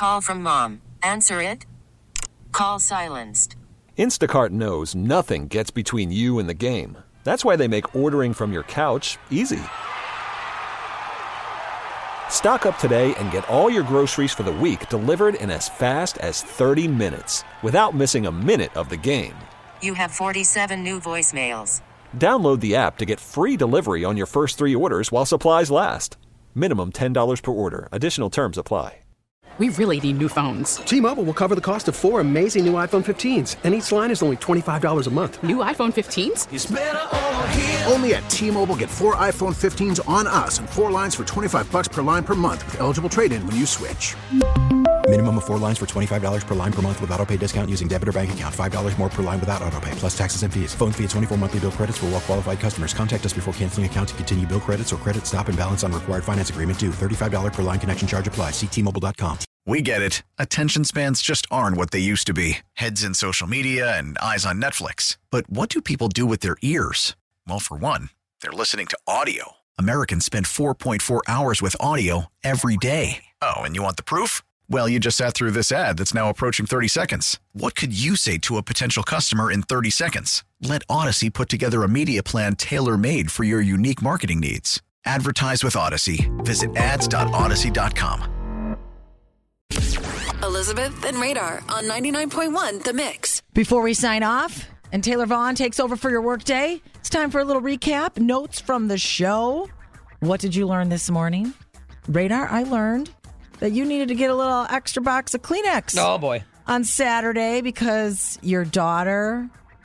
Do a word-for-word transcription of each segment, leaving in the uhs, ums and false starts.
Call from mom. Answer it. Call silenced. Instacart knows nothing gets between you and the game. That's why they make ordering from your couch easy. Stock up today and get all your groceries for the week delivered in as fast as thirty minutes without missing a minute of the game. You have forty-seven new voicemails. Download the app to get free delivery on your first three orders while supplies last. Minimum ten dollars per order. Additional terms apply. We really need new phones. T-Mobile will cover the cost of four amazing new iPhone fifteens, and each line is only twenty-five dollars a month. New iPhone fifteens? It's better over here. Only at T-Mobile, get four iPhone fifteens on us and four lines for twenty-five bucks per line per month with eligible trade-in when you switch. Minimum of four lines for twenty-five dollars per line per month with autopay discount using debit or bank account. five dollars more per line without autopay, plus taxes and fees. Phone fee at twenty-four monthly bill credits for well-qualified customers. Contact us before canceling account to continue bill credits or credit stop and balance on required finance agreement due. thirty-five dollars per line connection charge applies. See T Mobile dot com. We get it. Attention spans just aren't what they used to be. Heads in social media and eyes on Netflix. But what do people do with their ears? Well, for one, they're listening to audio. Americans spend four point four hours with audio every day. Oh, and you want the proof? Well, you just sat through this ad that's now approaching thirty seconds. What could you say to a potential customer in thirty seconds? Let Odyssey put together a media plan tailor-made for your unique marketing needs. Advertise with Odyssey. Visit ads dot odyssey dot com. Elizabeth and Radar on ninety-nine point one The Mix. Before we sign off and Taylor Vaughn takes over for your workday, it's time for a little recap. Notes from the show. What did you learn this morning? Radar, I learned that you needed to get a little extra box of Kleenex. Oh, boy. On Saturday because your daughter,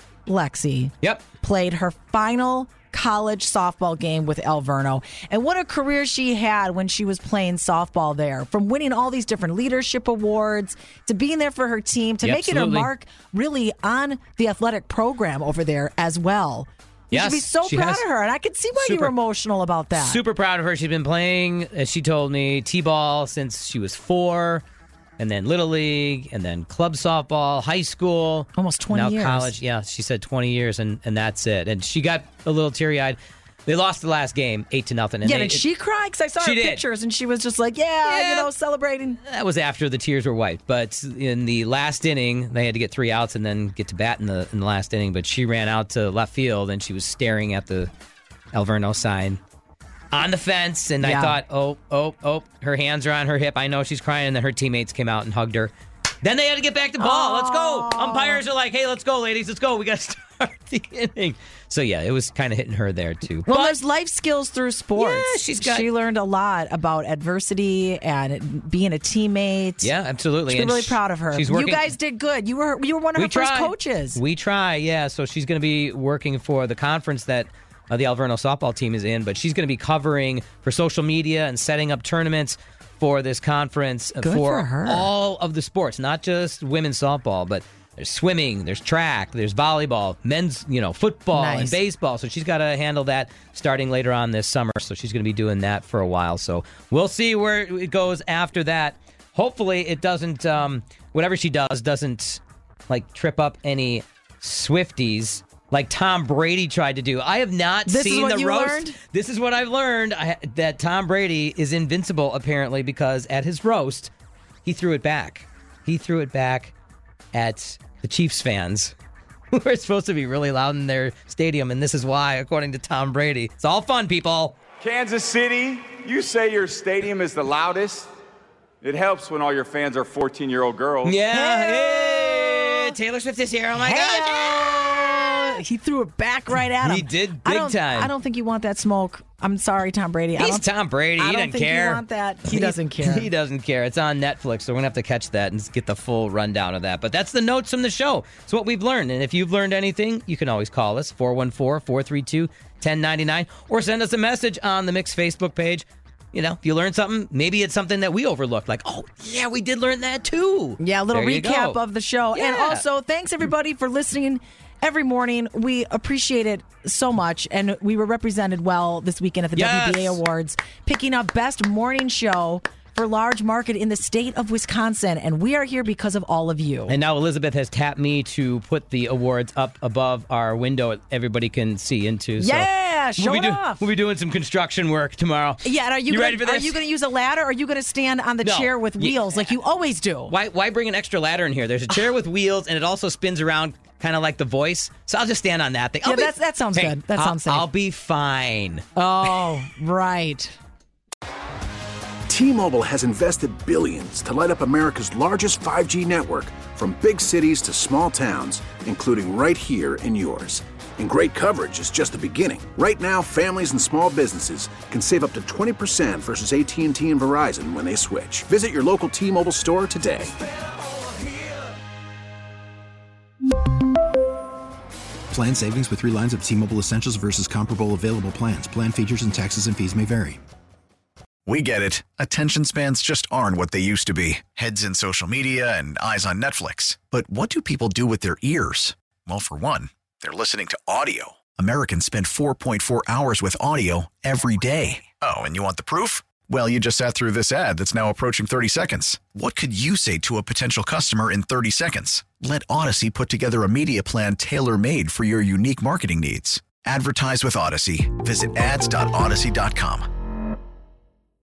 Lexi, yep, played her final college softball game with Alverno. And what a career she had when she was playing softball there. From winning all these different leadership awards to being there for her team to Yep, making absolutely. her mark really on the athletic program over there as well. You Yes, should be so she proud has. of her. And I could see why you Super. were emotional about that. Super proud of her. She's been playing, as she told me, T-ball since she was four, and then Little League, and then club softball, high school. Almost twenty now years. college. Yeah, she said twenty years, and, and that's it. And she got a little teary-eyed. They lost the last game, eight to nothing. And yeah, they, did she cry? Because I saw she her did. pictures, and she was just like, yeah, Yeah. you know, celebrating. That was after the tears were wiped. But in the last inning, they had to get three outs and then get to bat in the in the last inning. But she ran out to left field, and she was staring at the Alverno sign on the fence. And Yeah. I thought, oh, oh, oh, her hands are on her hip. I know she's crying. And then her teammates came out and hugged her. Then they had to get back to ball. Let's go. Umpires are like, hey, let's go, ladies. Let's go. We got to start the inning. So, yeah, it was kind of hitting her there, too. Well, But- there's life skills through sports. Yeah, she's got- She learned a lot about adversity and being a teammate. Yeah, absolutely. She's And really sh- proud of her. she's You working- guys did good. You were you were one of We her first try. coaches. We try, yeah. So she's going to be working for the conference that uh, the Alverno softball team is in, but she's going to be covering for social media and setting up tournaments for this conference uh, Good for for her. all of the sports, not just women's softball, but there's swimming, there's track, there's volleyball, men's, you know, football and Nice. baseball. So she's got to handle that starting later on this summer. So she's going to be doing that for a while. So we'll see where it goes after that. Hopefully it doesn't, um, whatever she does, doesn't like trip up any Swifties like Tom Brady tried to do. I have not This is seen what the you roast. learned? This is what I've learned, I, that Tom Brady is invincible, apparently, because at his roast, he threw it back. He threw it back at the Chiefs fans who are supposed to be really loud in their stadium, and this is why, according to Tom Brady. It's all fun, people. Kansas City, you say your stadium is the loudest. It helps when all your fans are fourteen-year-old girls. Yeah. Hey, Taylor Swift is here. Oh, my God. He threw it back right at him. He did I big don't, time. I don't think you want that smoke. I'm sorry, Tom Brady. I He's don't, Tom Brady. I He don't doesn't think care. you want that. He doesn't care. He doesn't care. It's on Netflix, so we're going to have to catch that and get the full rundown of that. But that's the notes from the show. It's what we've learned. And if you've learned anything, you can always call us, four one four, four three two, one zero nine nine, or send us a message on the Mix Facebook page. You know, if you learned something, maybe it's something that we overlooked. Like, oh, yeah, we did learn that too. Yeah, a little There you recap go. of the show. And Yeah. also, thanks everybody for listening every morning. We appreciate it so much. And we were represented well this weekend at the Yes. W B A Awards, picking up Best Morning Show for Large Market in the state of Wisconsin. And we are here because of all of you. And now Elizabeth has tapped me to put the awards up above our window everybody can see into. So Yeah, Yeah, show we'll it be do- off. We'll be doing some construction work tomorrow. Yeah, and are you, You gonna, ready for Are this? you going to use a ladder, or are you going to stand on the No. chair with Yeah. wheels like you always do? Why why bring an extra ladder in here? There's a chair with wheels, and it also spins around kind of like The Voice. So I'll just stand on that thing. I'll Yeah, be- that's, that sounds Hey, good. That I'll- sounds safe. I'll be fine. Oh, right. T-Mobile has invested billions to light up America's largest five G network, from big cities to small towns, including right here in yours. And great coverage is just the beginning. Right now, families and small businesses can save up to twenty percent versus A T and T and Verizon when they switch. Visit your local T-Mobile store today. Plan savings with three lines of T-Mobile Essentials versus comparable available plans. Plan features and taxes and fees may vary. We get it. Attention spans just aren't what they used to be. Heads in social media and eyes on Netflix. But what do people do with their ears? Well, for one, they're listening to audio. Americans spend four point four hours with audio every day. Oh, and you want the proof? Well, you just sat through this ad that's now approaching thirty seconds. What could you say to a potential customer in thirty seconds? Let Odyssey put together a media plan tailor-made for your unique marketing needs. Advertise with Odyssey. Visit ads dot odyssey dot com.